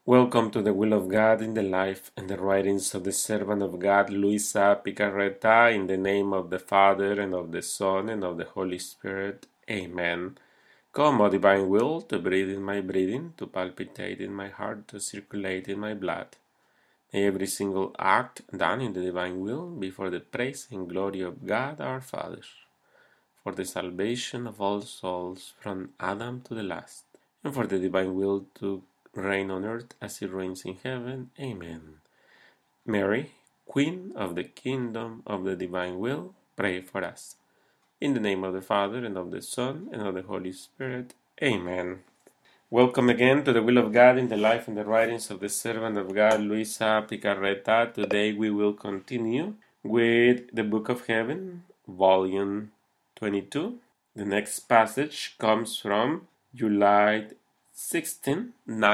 Welcome to the Will of God in the life and the writings of the servant of God, Luisa Picarreta, in the name of the Father, and of the Son, and of the Holy Spirit. Amen. Come, O divine will, to breathe in my breathing, to palpitate in my heart, to circulate in my blood. May every single act done in the divine will be for the praise and glory of God our Father, for the salvation of all souls from Adam to the last, and for the divine will to reign on earth as it reigns in heaven. Amen. Mary, Queen of the Kingdom of the Divine Will, pray for us. In the name of the Father, and of the Son, and of the Holy Spirit. Amen. Welcome again to the Will of God in the life and the writings of the servant of God, Luisa Picarreta. Today we will continue with the Book of Heaven, Volume 22. The next passage comes from July 16,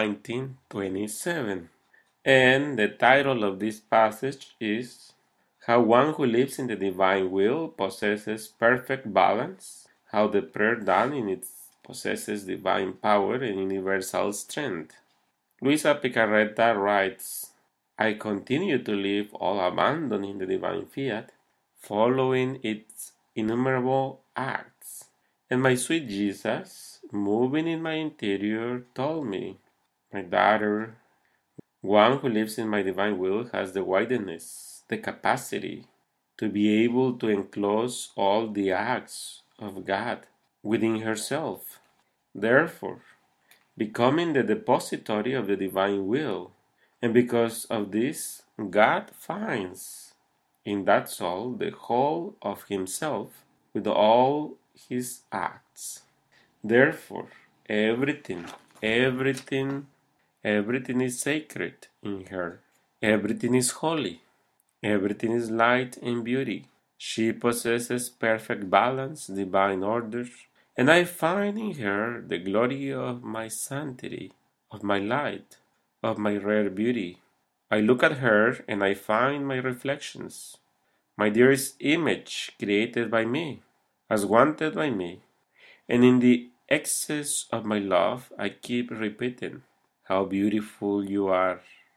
1927. And the title of this passage is How One Who Lives in the Divine Will Possesses Perfect Balance, How the Prayer Done in it possesses divine power and universal strength. Luisa Picarreta writes, I continue to live all abandoned in the divine fiat, following its innumerable acts. And my sweet Jesus, moving in my interior, told me, my daughter, one who lives in my divine will has the wideness, the capacity to be able to enclose all the acts of God within herself. Therefore, becoming the depository of the divine will, and because of this, God finds in that soul the whole of himself with all his acts. Therefore, everything, everything, everything is sacred in her. Everything is holy. Everything is light and beauty. She possesses perfect balance, divine order, and I find in her the glory of my sanctity, of my light, of my rare beauty. I look at her and I find my reflections, my dearest image created by me, as wanted by me, and in the excess of my love I keep repeating, how beautiful you are.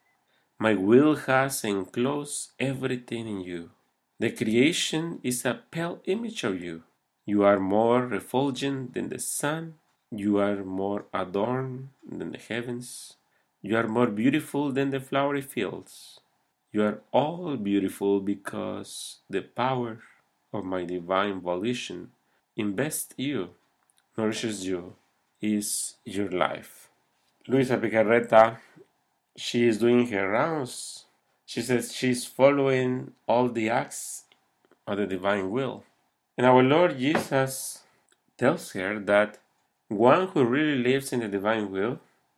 My will has enclosed everything in you. The creation is a pale image of you. You are more refulgent than the sun. You are more adorned than the heavens. You are more beautiful than the flowery fields. You are all beautiful because the power of my divine volition invests you, nourishes you, is your life. Luisa Picarreta, she is doing her rounds. She says she's following all the acts of the divine will. And our Lord Jesus tells her that one who really lives in the divine will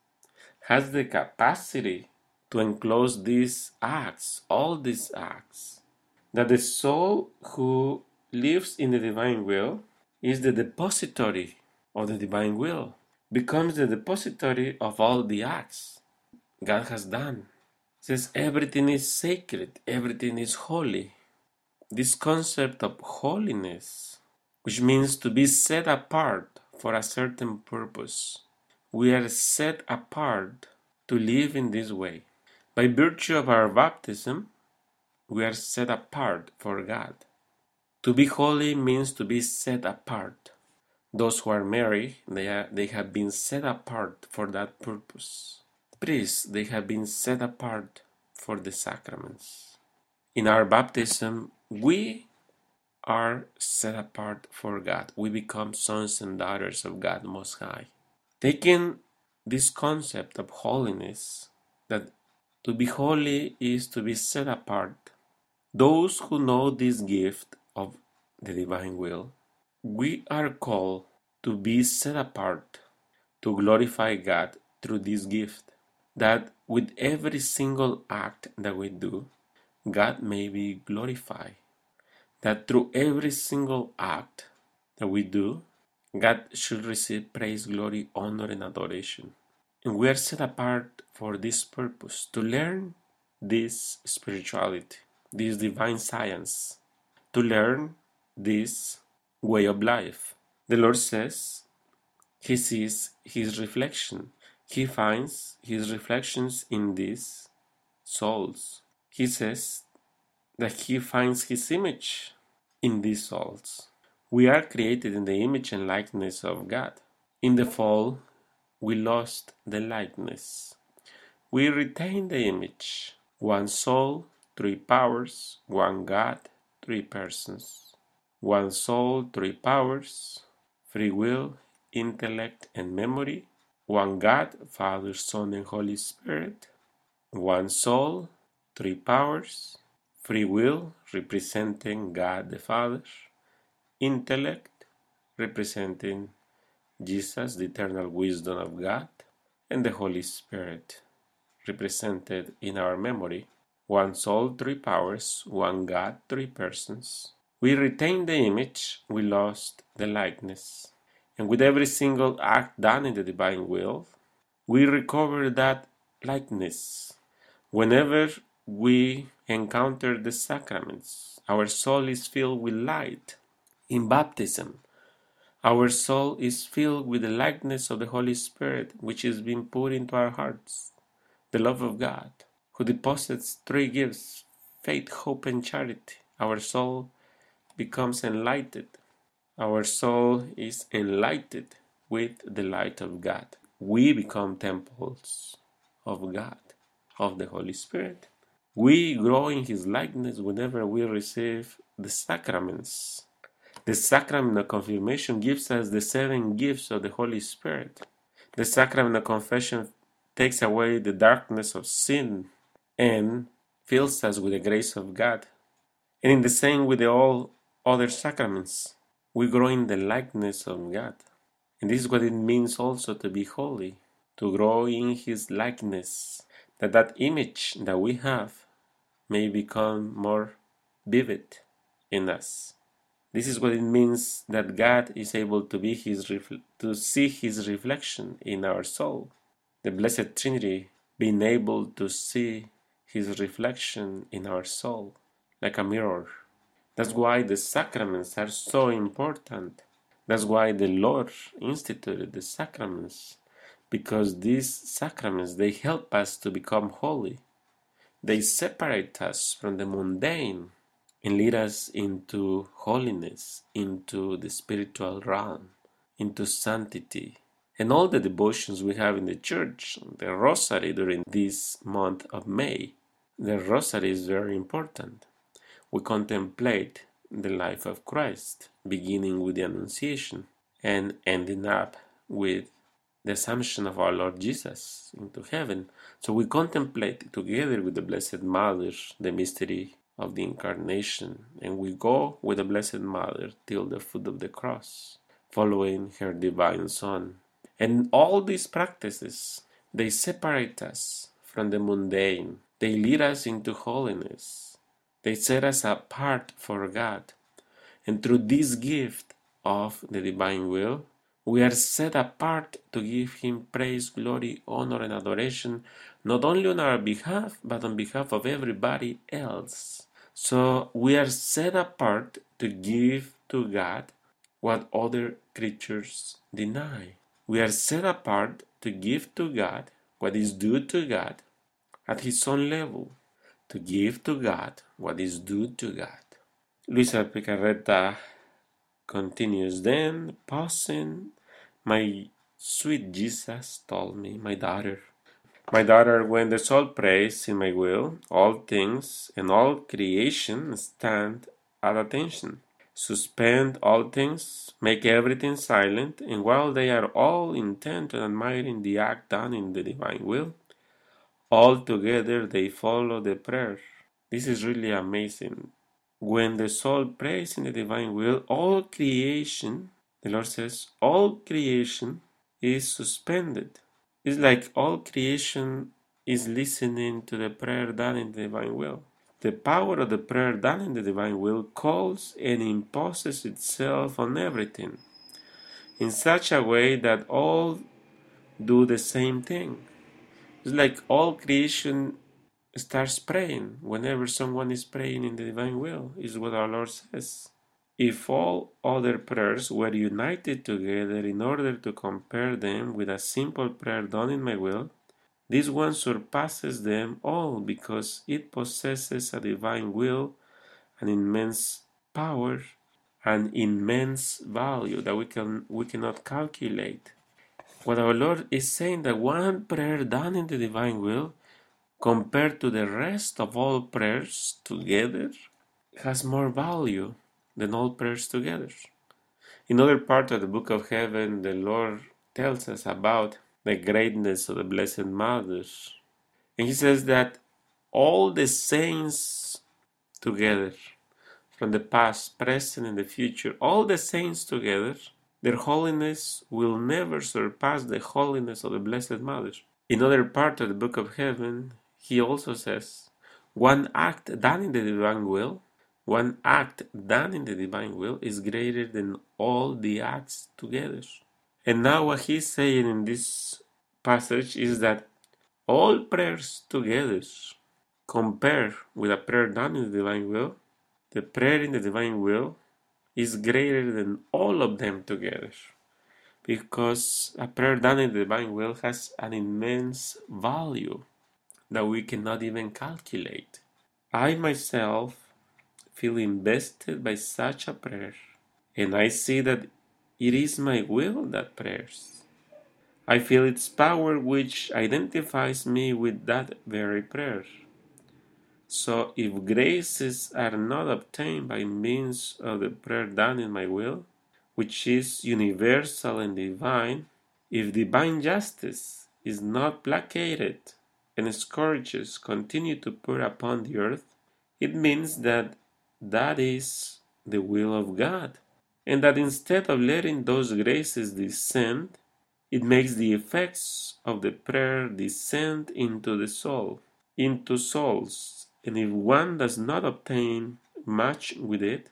has the capacity to enclose these acts, all these acts. That the soul who lives in the divine will is the depository of the divine will, becomes the depository of all the acts God has done. It says everything is sacred, everything is holy. This concept of holiness, which means to be set apart for a certain purpose. We are set apart to live in this way. By virtue of our baptism, we are set apart for God. To be holy means to be set apart. Those who are married, they have been set apart for that purpose. Priests, they have been set apart for the sacraments. In our baptism, we are set apart for God. We become sons and daughters of God Most High. Taking this concept of holiness, that to be holy is to be set apart, those who know this gift of the divine will, we are called to be set apart, to glorify God through this gift, that with every single act that we do, God may be glorified. That through every single act that we do, God should receive praise, glory, honor, and adoration. And we are set apart for this purpose, to learn this spirituality, this divine science, to learn this way of life. The Lord says He sees His reflection. he finds his reflections in these souls. He says that he finds his image in these souls. We are created in the image and likeness of God. In the fall, we lost the likeness. We retain the image. One soul, three powers, one God, three persons. One soul, three powers, free will, intellect, and memory. One God, Father, Son, and Holy Spirit. One soul, three powers, free will, representing God the Father. Intellect, representing Jesus, the eternal wisdom of God. And the Holy Spirit, represented in our memory. One soul, three powers, one God, three persons. We retain the image, we lost the likeness. And with every single act done in the divine will, we recover that likeness. Whenever we encounter the sacraments, our soul is filled with light. In baptism, our soul is filled with the likeness of the Holy Spirit, which is being put into our hearts, the love of God, who deposits three gifts: faith, hope, and charity. Our soul becomes enlightened. Our soul is enlightened with the light of God. We become temples of God, of the Holy Spirit. We grow in His likeness whenever we receive the sacraments. The sacrament of confirmation gives us the seven gifts of the Holy Spirit. The sacrament of confession takes away the darkness of sin and fills us with the grace of God. And in the same with all other sacraments, we grow in the likeness of God. And this is what it means also to be holy, to grow in His likeness, that image that we have may become more vivid in us. This is what it means that God is able to be to see His reflection in our soul. The Blessed Trinity being able to see His reflection in our soul like a mirror. That's why the sacraments are so important. That's why the Lord instituted the sacraments, because these sacraments, they help us to become holy. They separate us from the mundane and lead us into holiness, into the spiritual realm, into sanctity. And all the devotions we have in the church, the Rosary during this month of May, the Rosary is very important. We contemplate the life of Christ, beginning with the Annunciation and ending up with the Assumption of our Lord Jesus into heaven. So we contemplate together with the Blessed Mother the mystery of the Incarnation, and we go with the Blessed Mother till the foot of the cross, following her divine Son. And all these practices, they separate us from the mundane. They lead us into holiness. They set us apart for God. And through this gift of the divine will, we are set apart to give Him praise, glory, honor, and adoration, not only on our behalf, but on behalf of everybody else. So we are set apart to give to God what other creatures deny. We are set apart to give to God what is due to God at His own level, to give to God what is due to God. Luisa Picarreta continues, then, pausing, my sweet Jesus told me, my daughter, when the soul prays in my will, all things and all creation stand at attention. Suspend all things, make everything silent, and while they are all intent on admiring the act done in the divine will, all together they follow the prayer. This is really amazing. When the soul prays in the divine will, all creation, the Lord says, all creation is suspended. It's like all creation is listening to the prayer done in the divine will. The power of the prayer done in the divine will calls and imposes itself on everything in such a way that all do the same thing. It's like all creation starts praying whenever someone is praying in the divine will, is what our Lord says. If all other prayers were united together in order to compare them with a simple prayer done in my will, this one surpasses them all because it possesses a divine will, an immense power, an immense value that we cannot calculate. What our Lord is saying, that one prayer done in the divine will compared to the rest of all prayers together has more value than all prayers together. In other part of the book of heaven, the Lord tells us about the greatness of the Blessed Mother. And he says that all the saints together, from the past, present, and the future, all the saints together, their holiness will never surpass the holiness of the Blessed Mother. In other part of the book of heaven, he also says, one act done in the divine will, one act done in the divine will is greater than all the acts together. And now what he's saying in this passage is that all prayers together, compared with a prayer done in the divine will, the prayer in the divine will is greater than all of them together. Because a prayer done in the divine will has an immense value that we cannot even calculate. I myself feel invested by such a prayer, and I see that it is my will that prays. I feel its power which identifies me with that very prayer. So if graces are not obtained by means of the prayer done in my will, which is universal and divine, if divine justice is not placated and scourges continue to pour upon the earth, it means that that is the will of God, and that instead of letting those graces descend, it makes the effects of the prayer descend into the soul, into souls, and if one does not obtain much with it,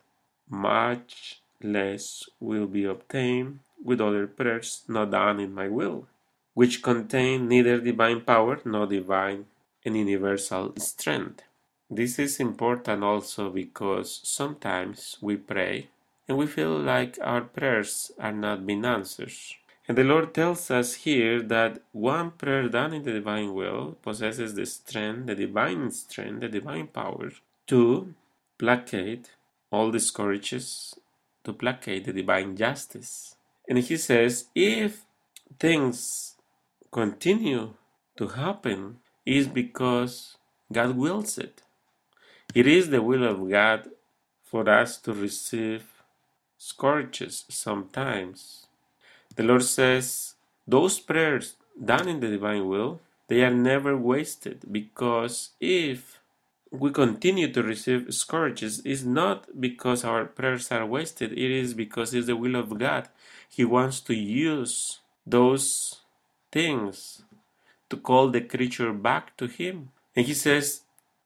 much less will be obtained with other prayers not done in my will, which contain neither divine power nor divine and universal strength. This is important also because sometimes we pray and we feel like our prayers are not being answered. And the Lord tells us here that one prayer done in the divine will possesses the strength, the divine power to placate all the scourges, to placate the divine justice. And he says, if things continue to happen, is because God wills it. It is the will of God for us to receive scourges sometimes. The Lord says, those prayers done in the divine will, they are never wasted, because if we continue to receive scourges, it's not because our prayers are wasted, it is because it's the will of God. He wants to use those things to call the creature back to Him. And He says,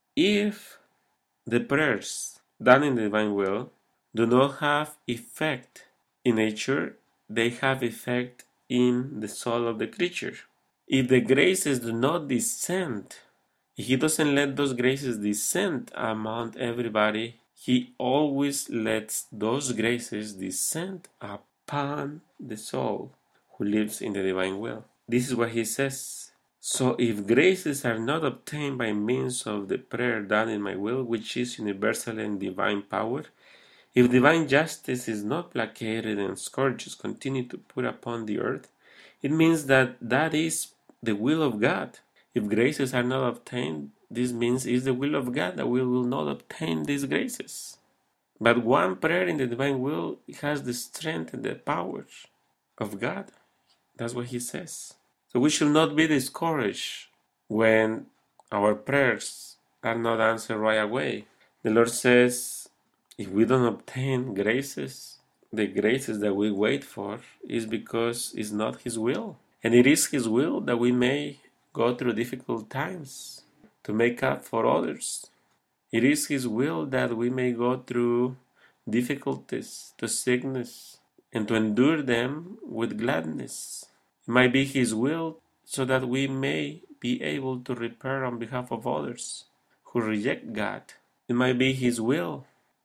if the prayers done in the divine will do not have effect in nature, they have effect in the soul of the creature. If the graces do not descend, if He doesn't let those graces descend among everybody, He always lets those graces descend upon the soul who lives in the divine will. This is what He says. So if graces are not obtained by means of the prayer done in my will, which is universal and divine power, if divine justice is not placated and scourges continue to put upon the earth, it means that that is the will of God. If graces are not obtained, this means it's the will of God that we will not obtain these graces. But one prayer in the divine will has the strength and the power of God. That's what He says. So we should not be discouraged when our prayers are not answered right away. The Lord says, if we don't obtain graces, the graces that we wait for is because it's not His will. And it is His will that we may go through difficult times to make up for others. It is His will that we may go through difficulties, to sickness, and to endure them with gladness. It might be His will so that we may be able to repair on behalf of others who reject God. It might be His will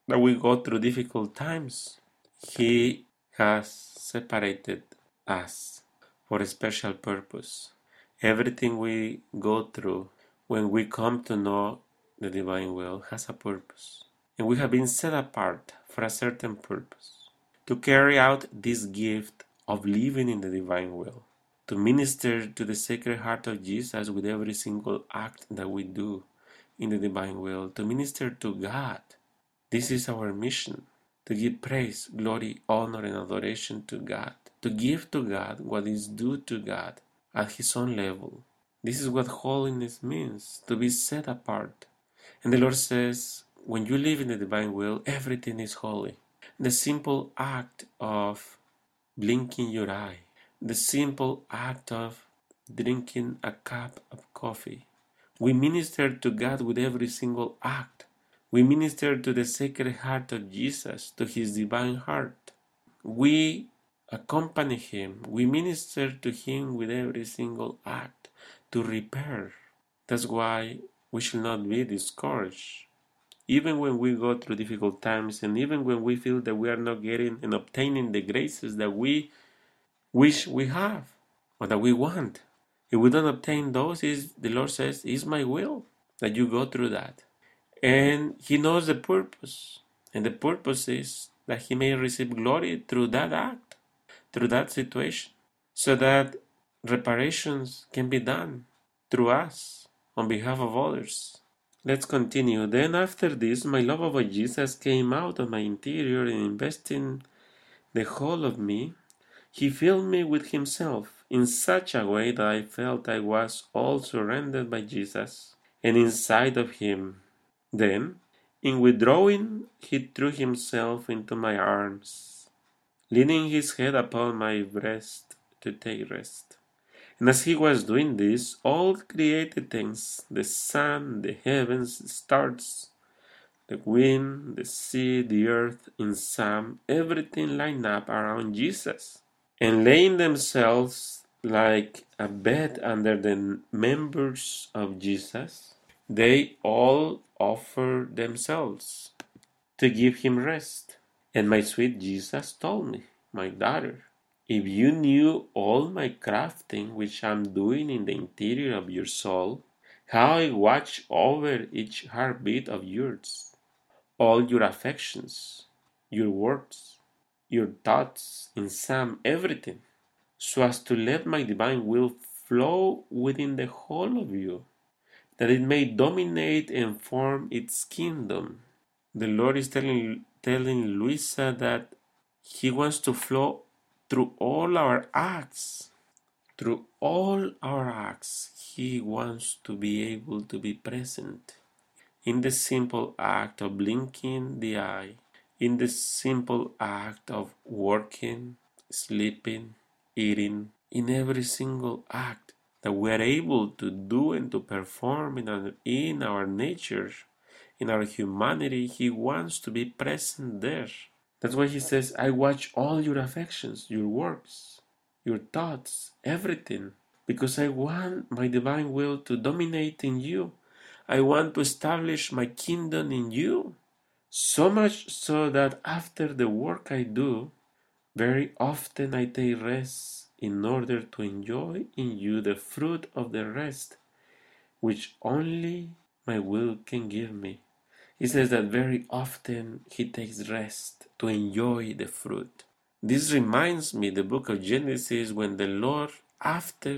that we go through difficult times, He has separated us for a special purpose. Everything we go through when we come to know the divine will has a purpose. And we have been set apart for a certain purpose to carry out this gift of living in the divine will, to minister to the Sacred Heart of Jesus with every single act that we do in the divine will, to minister to God. This is our mission, to give praise, glory, honor, and adoration to God, to give to God what is due to God at His own level. This is what holiness means, to be set apart. And the Lord says, when you live in the divine will, everything is holy. The simple act of blinking your eye, the simple act of drinking a cup of coffee. We minister to God with every single act. We minister to the Sacred Heart of Jesus, to His divine heart. We accompany Him. We minister to Him with every single act to repair. That's why we should not be discouraged. Even when we go through difficult times, and even when we feel that we are not getting and obtaining the graces that we wish we have or that we want. If we don't obtain those, the Lord says, it's my will that you go through that. And He knows the purpose. And the purpose is that He may receive glory through that act, through that situation, so that reparations can be done through us on behalf of others. Let's continue. Then after this, my love of Jesus came out of my interior and investing the whole of me. He filled me with Himself in such a way that I felt I was all surrendered by Jesus and inside of Him. Then, in withdrawing, He threw Himself into my arms, leaning His head upon my breast to take rest. And as He was doing this, all created things, the sun, the heavens, the stars, the wind, the sea, the earth, in sum, everything lined up around Jesus and laying themselves like a bed under the members of Jesus, they all offer themselves to give Him rest. And my sweet Jesus told me, my daughter, if you knew all my crafting which I'm doing in the interior of your soul, how I watch over each heartbeat of yours, all your affections, your words, your thoughts, in sum, everything, so as to let my divine will flow within the whole of you, that it may dominate and form its kingdom. The Lord is telling Luisa that He wants to flow through all our acts. Through all our acts, He wants to be able to be present. In the simple act of blinking the eye, in the simple act of working, sleeping, eating, in every single act that we are able to do and to perform in our nature, in our humanity, He wants to be present there. That's why He says, I watch all your affections, your works, your thoughts, everything, because I want my divine will to dominate in you. I want to establish my kingdom in you. So much so that after the work I do, very often I take rest in order to enjoy in you the fruit of the rest, which only my will can give me. He says that very often He takes rest to enjoy the fruit. This reminds me the book of Genesis when the Lord, after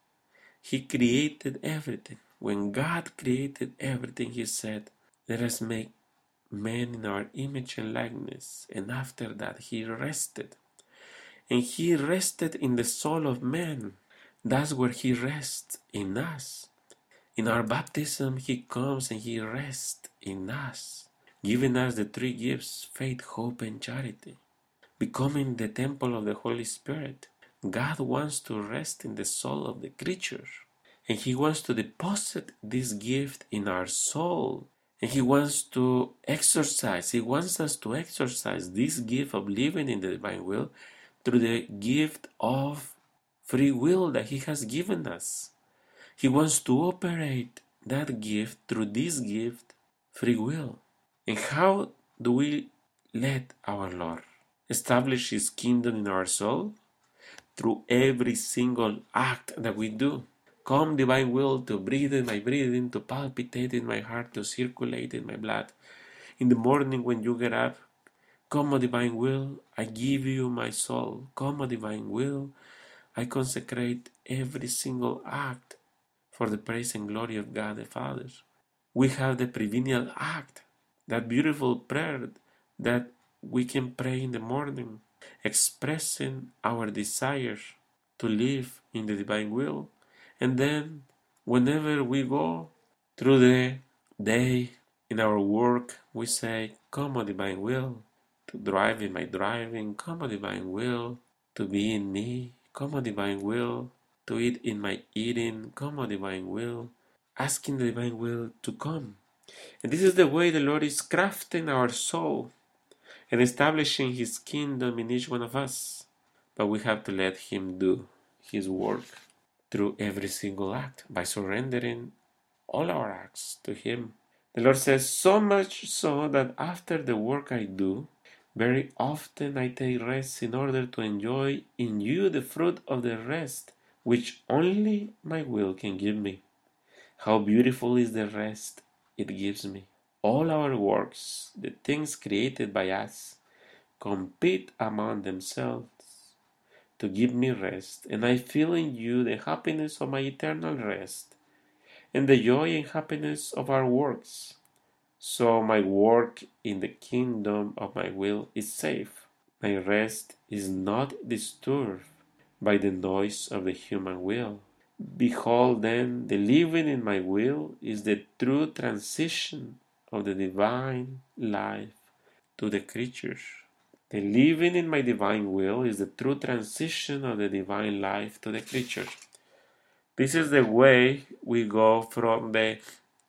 He created everything, when God created everything, He said, let us make man in our image and likeness. And after that He rested. And He rested in the soul of man. That's where He rests in us. In our baptism, He comes and He rests in us, giving us the three gifts, faith, hope, and charity, becoming the temple of the Holy Spirit. God wants to rest in the soul of the creature, and He wants to deposit this gift in our soul, and He wants us to exercise this gift of living in the divine will through the gift of free will that He has given us. He wants to operate that gift through this gift, free will. And how do we let our Lord establish His kingdom in our soul? Through every single act that we do. Come, divine will, to breathe in my breathing, to palpitate in my heart, to circulate in my blood. In the morning when you get up, come, O divine will, I give you my soul. Come, O divine will, I consecrate every single act for the praise and glory of God the Father. We have the prevenient act, that beautiful prayer that we can pray in the morning, expressing our desire to live in the divine will. And then, whenever we go through the day in our work, we say, come, O divine will, to drive in my driving, come, O divine will, to be in me, come, O divine will, to eat in my eating, come, O divine will, asking the divine will to come. And this is the way the Lord is crafting our soul and establishing His kingdom in each one of us. But we have to let Him do His work through every single act by surrendering all our acts to Him. The Lord says, so much so that after the work I do, very often I take rest in order to enjoy in you the fruit of the rest which only my will can give me. How beautiful is the rest it gives me. All our works, the things created by us, compete among themselves to give me rest, and I feel in you the happiness of my eternal rest, and the joy and happiness of our works. So my work in the kingdom of my will is safe. My rest is not disturbed by the noise of the human will. Behold, then, the living in my will is the true transition of the divine life to the creatures. The living in my divine will is the true transition of the divine life to the creature. This is the way we go from the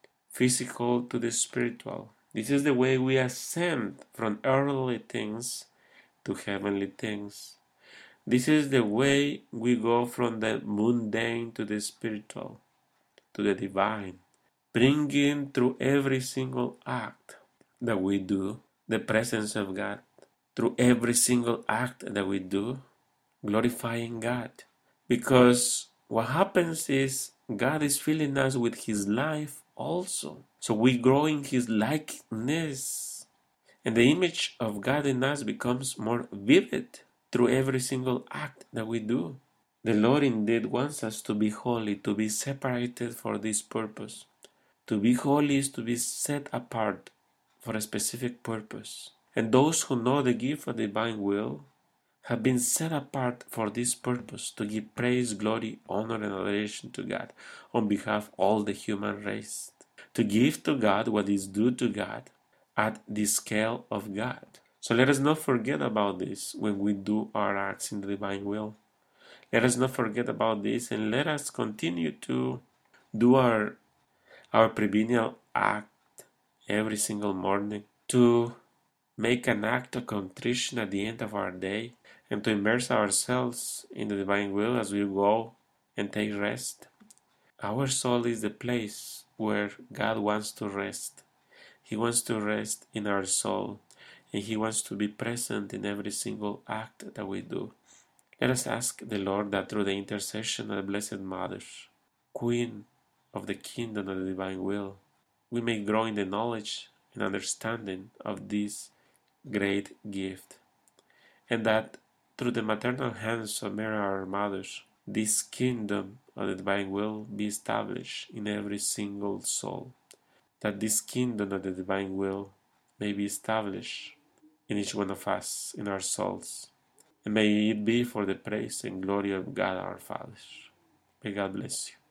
physical to the spiritual. This is the way we ascend from earthly things to heavenly things. This is the way we go from the mundane to the spiritual, to the divine, bringing through every single act that we do the presence of God. Through every single act that we do, glorifying God. Because what happens is God is filling us with His life also. So we grow in His likeness. And the image of God in us becomes more vivid through every single act that we do. The Lord indeed wants us to be holy, to be separated for this purpose. To be holy is to be set apart for a specific purpose. And those who know the gift of the divine will have been set apart for this purpose, to give praise, glory, honor, and adoration to God on behalf of all the human race. To give to God what is due to God at the scale of God. So let us not forget about this when we do our acts in the divine will. Let us not forget about this, and let us continue to do our prevenient act every single morning, to make an act of contrition at the end of our day, and to immerse ourselves in the divine will as we go and take rest. Our soul is the place where God wants to rest. He wants to rest in our soul, and He wants to be present in every single act that we do. Let us ask the Lord that through the intercession of the Blessed Mother, Queen of the Kingdom of the Divine Will, we may grow in the knowledge and understanding of this great gift, and that through the maternal hands of Mary our Mother, this kingdom of the divine will be established in every single soul, that this kingdom of the divine will may be established in each one of us, in our souls, and may it be for the praise and glory of God our Father. May God bless you.